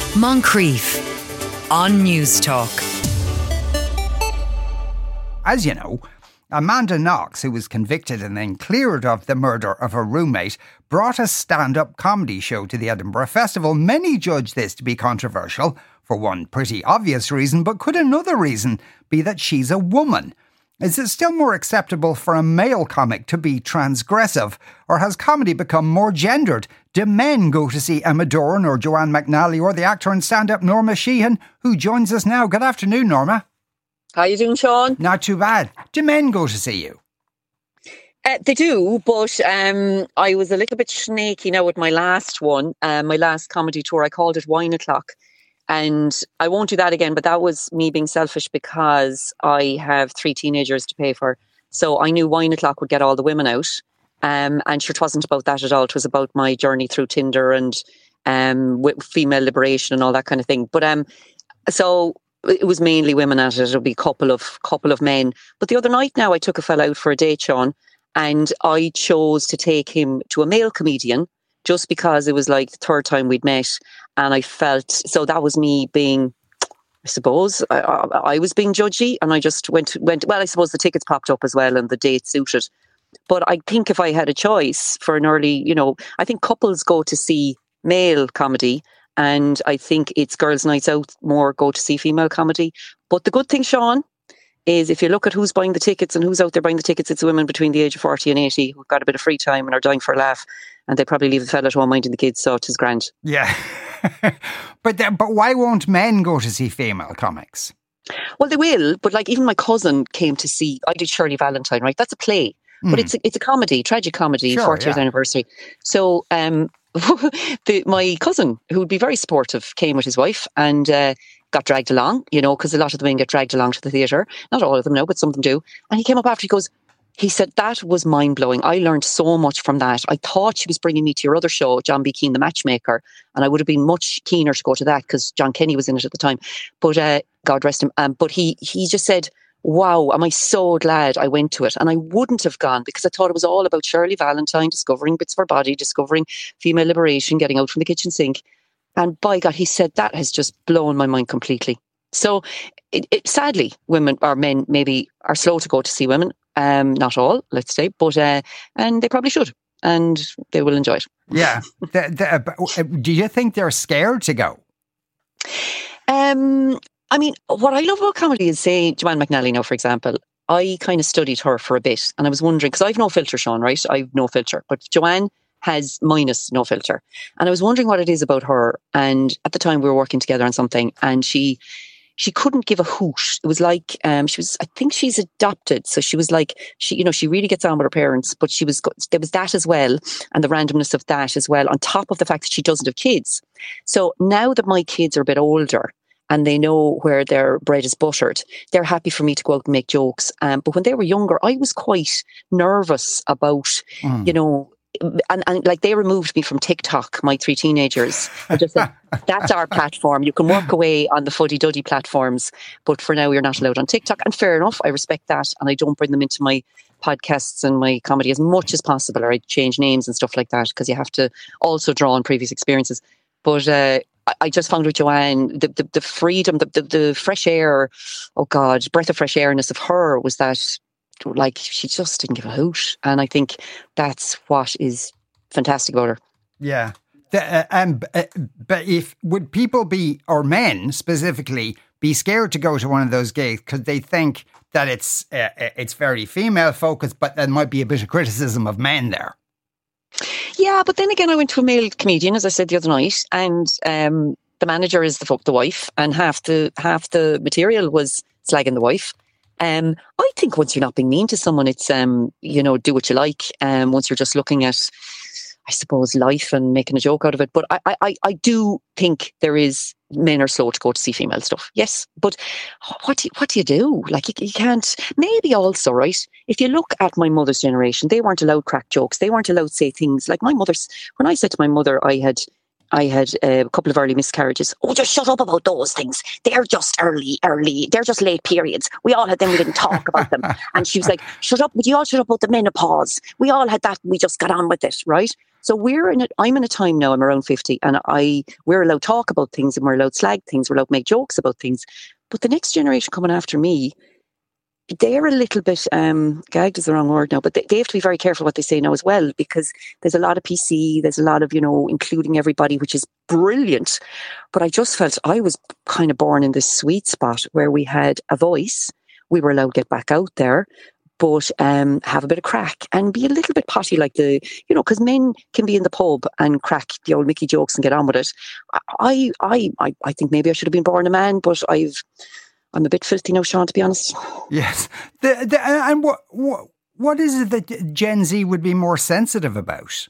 Moncrief on News Talk. As you know, Amanda Knox, who was convicted and then cleared of the murder of her roommate, brought a stand-up comedy show to the Edinburgh Festival. Many judge this to be controversial, for one pretty obvious reason, but could another reason be that she's a woman? Is it still more acceptable for a male comic to be transgressive? Or has comedy become more gendered? Do men go to see Emma Doran or Joanne McNally or the actor and stand-up Norma Sheehan, who joins us now? Good afternoon, Norma. How you doing, Sean? Not too bad. Do men go to see you? They do, but I was a little bit snaky now with my last one, my last comedy tour. I called it Wine O'Clock. And I won't do that again, but that was me being selfish because I have 3 teenagers to pay for. So I knew Wine O'Clock would get all the women out. And sure, it wasn't about that at all. It was about my journey through Tinder and with female liberation and all that kind of thing. But so it was mainly women at it. It'll be a couple of men. But the other night now, I took a fella out for a date, Sean, and I chose to take him to a male comedian just because it was like the third time we'd met. And I felt, so that was me being, I suppose, I was being judgy, and I just went, well, I suppose the tickets popped up as well and the date suited. But I think if I had a choice for an early, I think couples go to see male comedy, and I think it's girls' nights out more go to see female comedy. But the good thing, Sean, is if you look at who's buying the tickets and who's out there buying the tickets, it's women between the age of 40 and 80 who've got a bit of free time and are dying for a laugh. And they probably leave the fella at home minding the kids, so it is grand. Yeah. But why won't men go to see female comics? Well, they will. But like even my cousin came to see, I did Shirley Valentine, right? That's a play. But it's a comedy, tragic comedy, sure, 40th anniversary. So my cousin, who would be very supportive, came with his wife and got dragged along, because a lot of the men get dragged along to the theatre. Not all of them, no, but some of them do. And he came up after, he said, that was mind-blowing. I learned so much from that. I thought she was bringing me to your other show, John B. Keane, The Matchmaker, and I would have been much keener to go to that because John Kenny was in it at the time. But God rest him. But he just said, wow, am I so glad I went to it. And I wouldn't have gone because I thought it was all about Shirley Valentine, discovering bits of her body, discovering female liberation, getting out from the kitchen sink. And by God, he said that has just blown my mind completely. So sadly, women or men maybe are slow to go to see women. Not all, let's say, but and they probably should, and they will enjoy it. Yeah. Do you think they're scared to go? I mean, what I love about comedy is, say, Joanne McNally now, for example. I kind of studied her for a bit, and I was wondering, because I've no filter, Sean, right? I've no filter, but Joanne has minus no filter. And I was wondering what it is about her. And at the time we were working together on something, and she couldn't give a hoot. It was like, I think she's adopted. So she was like, she really gets on with her parents, but there was that as well. And the randomness of that as well, on top of the fact that she doesn't have kids. So now that my kids are a bit older and they know where their bread is buttered, they're happy for me to go out and make jokes. But when they were younger, I was quite nervous about, and like they removed me from TikTok, my 3 teenagers. I just said, that's our platform. You can work away on the fuddy-duddy platforms, but for now you're not allowed on TikTok. And fair enough, I respect that. And I don't bring them into my podcasts and my comedy as much as possible, or I change names and stuff like that, because you have to also draw on previous experiences. But I just found with Joanne, the freedom, the fresh air, oh God, breath of fresh airness of her was that, like, she just didn't give a hoot. And I think that's what is fantastic about her. Yeah. But would people be, or men specifically, be scared to go to one of those gigs because they think that it's very female focused, but there might be a bit of criticism of men there? Yeah, but then again, I went to a male comedian, as I said the other night, and the manager is the wife, and half the material was slagging the wife. I think once you're not being mean to someone, it's do what you like. Once you're just looking at, I suppose, life and making a joke out of it. But I do think men are slow to go to see female stuff. Yes, but what do you do? Like you can't. Maybe also, right? If you look at my mother's generation, they weren't allowed crack jokes. They weren't allowed to say things like my mother's. When I said to my mother, I had a couple of early miscarriages. Oh, just shut up about those things. They're just early. They're just late periods. We all had them. We didn't talk about them. And she was like, shut up. Would you all shut up about the menopause? We all had that. We just got on with it, right? So I'm in a time now, I'm around 50, and we're allowed to talk about things, and we're allowed to slag things, we're allowed to make jokes about things. But the next generation coming after me, they're a little bit, gagged is the wrong word now, but they have to be very careful what they say now as well, because there's a lot of PC, there's a lot of, including everybody, which is brilliant. But I just felt I was kind of born in this sweet spot where we had a voice, we were allowed to get back out there, but have a bit of crack and be a little bit potty, like because men can be in the pub and crack the old Mickey jokes and get on with it. I think maybe I should have been born a man, but I'm a bit filthy now, Sean, to be honest. Yes. And what is it that Gen Z would be more sensitive about?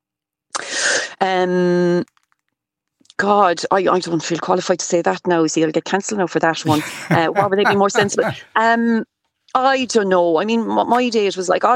God, I don't feel qualified to say that now. See, I'll get cancelled now for that one. What would they be more sensitive? I don't know. I mean, my day it was like,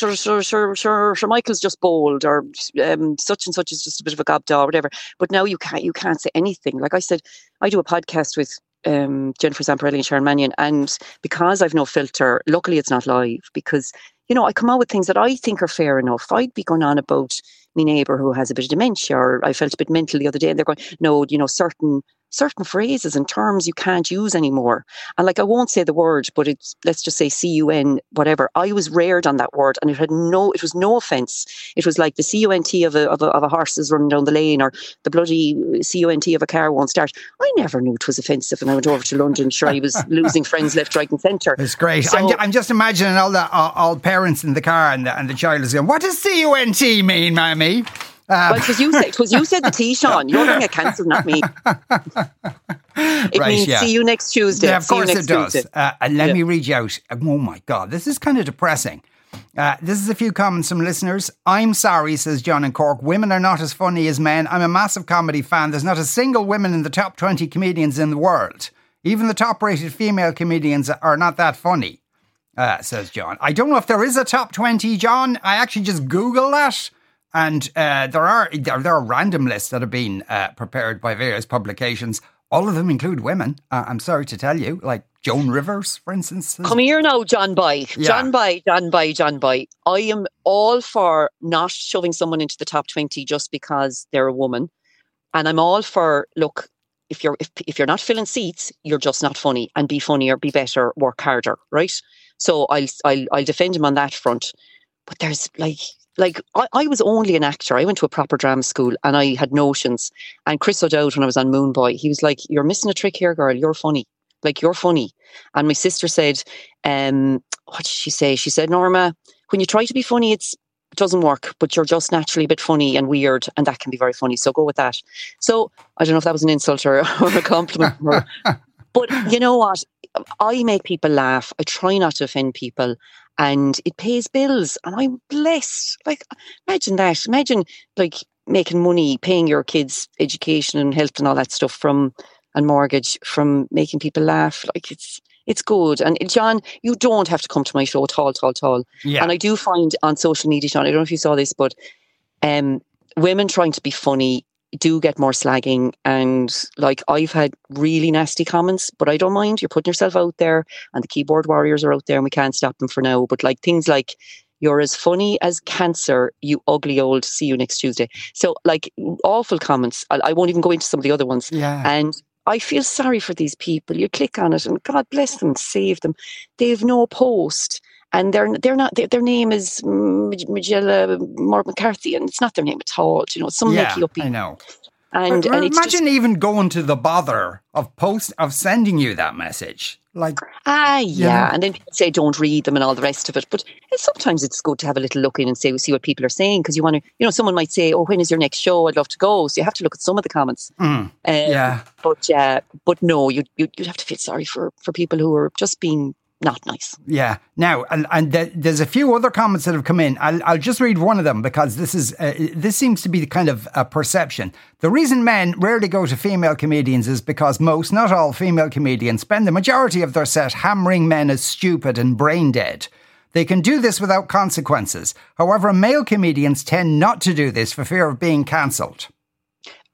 sure, Michael's just bold, or such and such is just a bit of a gobdaw, or whatever. But now you can't say anything. Like I said, I do a podcast with Jennifer Zamparelli and Sharon Mannion, and because I've no filter, luckily it's not live, because I come out with things that I think are fair enough. I'd be going on about my neighbour who has a bit of dementia, or I felt a bit mental the other day, and they're going, no, certain phrases and terms you can't use anymore. And like, I won't say the word, but let's just say CUN, whatever. I was reared on that word, and it was no offence. It was like the CUNT of a horse is running down the lane, or the bloody CUNT of a car won't start. I never knew it was offensive, and I went over to London, sure, I was losing friends left, right and centre. It's great. So, I'm just imagining all parents in the car, and the child is going, what does CUNT mean, Mammy? Well, because you said the T, Sean. You're going to get cancelled, not me. It means see you next Tuesday. Yeah, of course it does. And let me read you out. Oh my God, this is kind of depressing. This is a few comments from listeners. I'm sorry, says John in Cork. Women are not as funny as men. I'm a massive comedy fan. There's not a single woman in the top 20 comedians in the world. Even the top-rated female comedians are not that funny, says John. I don't know if there is a top 20, John. I actually just Googled that. And there are random lists that have been prepared by various publications. All of them include women. I'm sorry to tell you, like Joan Rivers, for instance. Come here now, John Boy. Yeah. John Boy. I am all for not shoving someone into the top 20 just because they're a woman. And I'm all for, look, if you're not filling seats, you're just not funny. And be funnier, be better, work harder, right? So I'll defend him on that front. But there's like I was only an actor. I went to a proper drama school and I had notions. And Chris O'Dowd, when I was on Moon Boy, he was like, you're missing a trick here, girl. You're funny. Like, you're funny. And my sister said, what did she say? She said, Norma, when you try to be funny, it doesn't work, but you're just naturally a bit funny and weird, and that can be very funny. So go with that. So I don't know if that was an insult or a compliment. But you know what? I make people laugh. I try not to offend people. And it pays bills, and I'm blessed. Like, imagine that. Imagine like making money, paying your kids' education and health and all that stuff and mortgage from making people laugh. Like, it's good. And John, you don't have to come to my show at all. Yeah. And I do find on social media, John, I don't know if you saw this, but women trying to be funny do get more slagging, and like, I've had really nasty comments, but I don't mind. You're putting yourself out there, and the keyboard warriors are out there, and we can't stop them for now. But like, things like, you're as funny as cancer, you ugly old, see you next Tuesday. So like, awful comments. I won't even go into some of the other ones. Yeah. And I feel sorry for these people. You click on it and God bless them, save them. They've no post. And they're not. Their name is Magella McCarthy, and it's not their name at all. You know, some Mickey uppy. I know. And it's imagine just, even going to the bother of sending you that message. Like, yeah. And then people say don't read them and all the rest of it. But sometimes it's good to have a little look in and see what people are saying, because you want to. Someone might say, "Oh, when is your next show? I'd love to go." So you have to look at some of the comments. But no, you'd have to feel sorry for people who are just being not nice. Yeah. Now, and there's a few other comments that have come in. I'll just read one of them, because this seems to be the kind of perception. The reason men rarely go to female comedians is because most, not all, female comedians spend the majority of their set hammering men as stupid and brain dead. They can do this without consequences. However, male comedians tend not to do this for fear of being cancelled.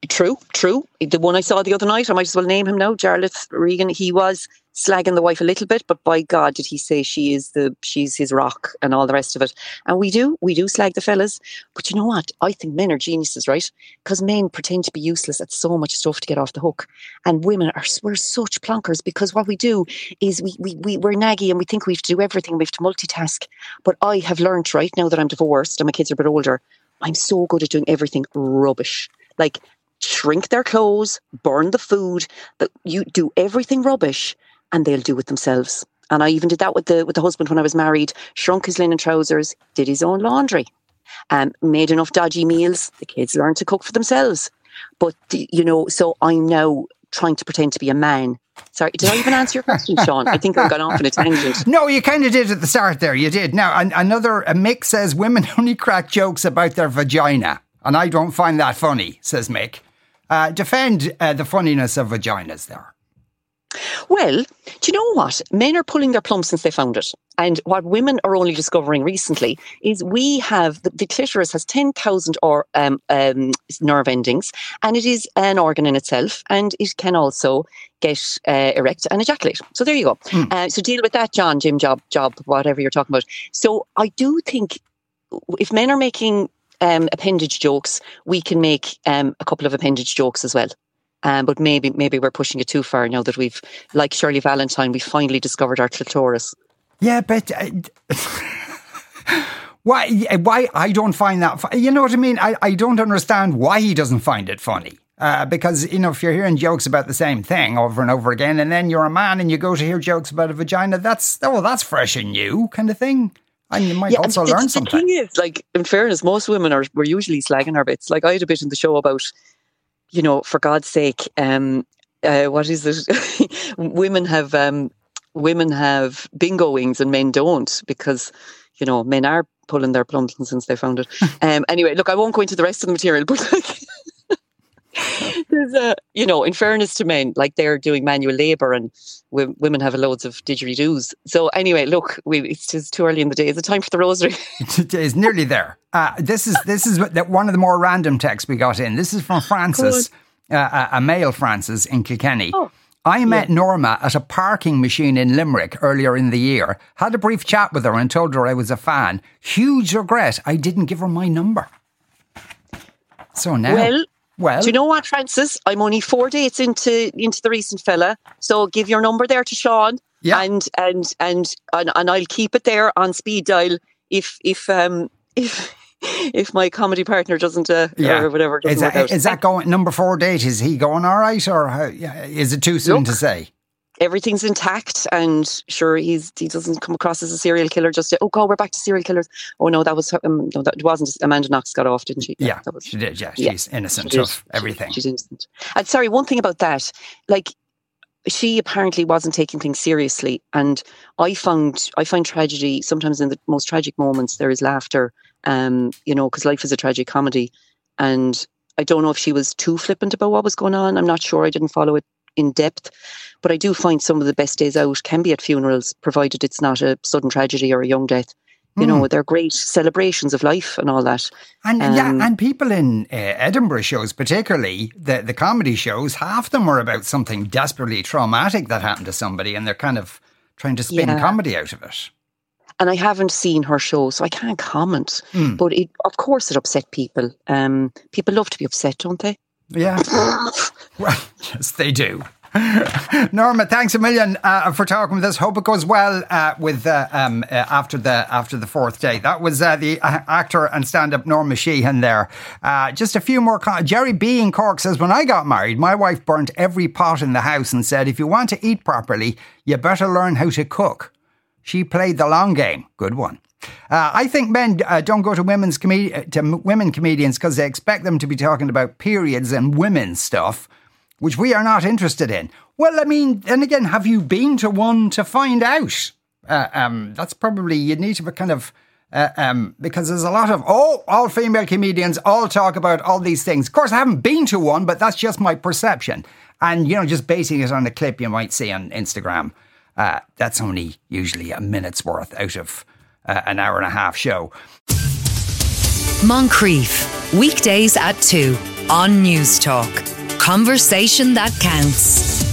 True. The one I saw the other night, I might as well name him now, Jarlath Regan. He was slagging the wife a little bit, but by God, did he say she's his rock and all the rest of it. And we do slag the fellas. But you know what? I think men are geniuses, right? Because men pretend to be useless at so much stuff to get off the hook. And we're such plonkers, because what we do is we're naggy and we think we have to do everything. We have to multitask. But I have learned, right, now that I'm divorced and my kids are a bit older, I'm so good at doing everything rubbish. Like, shrink their clothes, burn the food, but you do everything rubbish and they'll do it themselves. And I even did that with the husband when I was married. Shrunk his linen trousers, did his own laundry, made enough dodgy meals. The kids learned to cook for themselves. But, so I'm now trying to pretend to be a man. Sorry, did I even answer your question, Sean? I think I've gone off on a tangent. No, you kind of did at the start there. You did. Now, Mick says women only crack jokes about their vagina. And I don't find that funny, says Mick. Defend the funniness of vaginas there. Well, do you know what? Men are pulling their plums since they found it. And what women are only discovering recently is we have, the clitoris has 10,000 nerve endings, and it is an organ in itself, and it can also get erect and ejaculate. So there you go. So deal with that, John, Jim, Job, whatever you're talking about. So I do think if men are making appendage jokes, we can make a couple of appendage jokes as well. But maybe we're pushing it too far now that we've, like Shirley Valentine, we finally discovered our clitoris. Yeah, but why I don't find that you know what I mean? I don't understand why he doesn't find it funny. Because, if you're hearing jokes about the same thing over and over again, and then you're a man and you go to hear jokes about a vagina, that's fresh and new kind of thing. And you might also learn something. The thing is, like, in fairness, most women we're usually slagging our bits. Like, I had a bit in the show about, for God's sake, what is it? women have bingo wings and men don't, because, men are pulling their plums since they found it. Anyway, look, I won't go into the rest of the material, but like, there's in fairness to men, like, they're doing manual labour and women have loads of didgeridoos. So anyway, look, it's just too early in the day. Is it time for the rosary? It is nearly there. This is one of the more random texts we got in. This is from Francis, a male Francis in Kilkenny. Oh. I met Norma at a parking machine in Limerick earlier in the year. Had a brief chat with her and told her I was a fan. Huge regret I didn't give her my number. So now... Well, do you know what, Francis? I'm only 4 dates into the recent fella, so give your number there to Sean, and I'll keep it there on speed dial if my comedy partner doesn't or whatever doesn't work out. Is that going number 4 date? Is he going all right, or is it too soon to say? Everything's intact, and sure, he doesn't come across as a serial killer just yet. Oh God, we're back to serial killers. Oh no, that was it wasn't. Amanda Knox got off, didn't she? Yeah, she did. Yeah, she's innocent of everything. She's innocent. And sorry, one thing about that, like, she apparently wasn't taking things seriously, and I find tragedy sometimes in the most tragic moments there is laughter. Because life is a tragic comedy, and I don't know if she was too flippant about what was going on. I'm not sure. I didn't follow it in depth, but I do find some of the best days out can be at funerals, provided it's not a sudden tragedy or a young death. They're great celebrations of life and all that. And people in Edinburgh shows, particularly the comedy shows, half of them are about something desperately traumatic that happened to somebody, and they're kind of trying to spin comedy out of it. And I haven't seen her show, so I can't comment. But of course it upset people. People love to be upset, don't they? Yeah. Well, yes, they do. Norma, thanks a million for talking with us. Hope it goes well with after the fourth day. That was the actor and stand-up Norma Sheehan there. Just a few more. Jerry B in Cork says, when I got married, my wife burnt every pot in the house and said, if you want to eat properly, you better learn how to cook. She played the long game. Good one. I think men don't go to women comedians because they expect them to be talking about periods and women's stuff, which we are not interested in. Well, I mean, and again, have you been to one to find out? That's probably, you'd need to kind of, because there's a lot of, all female comedians all talk about all these things. Of course, I haven't been to one, but that's just my perception. And, just basing it on a clip you might see on Instagram. That's only usually a minute's worth out of an hour and a half show. Moncrief, weekdays at 2. on News Talk. Conversation that counts.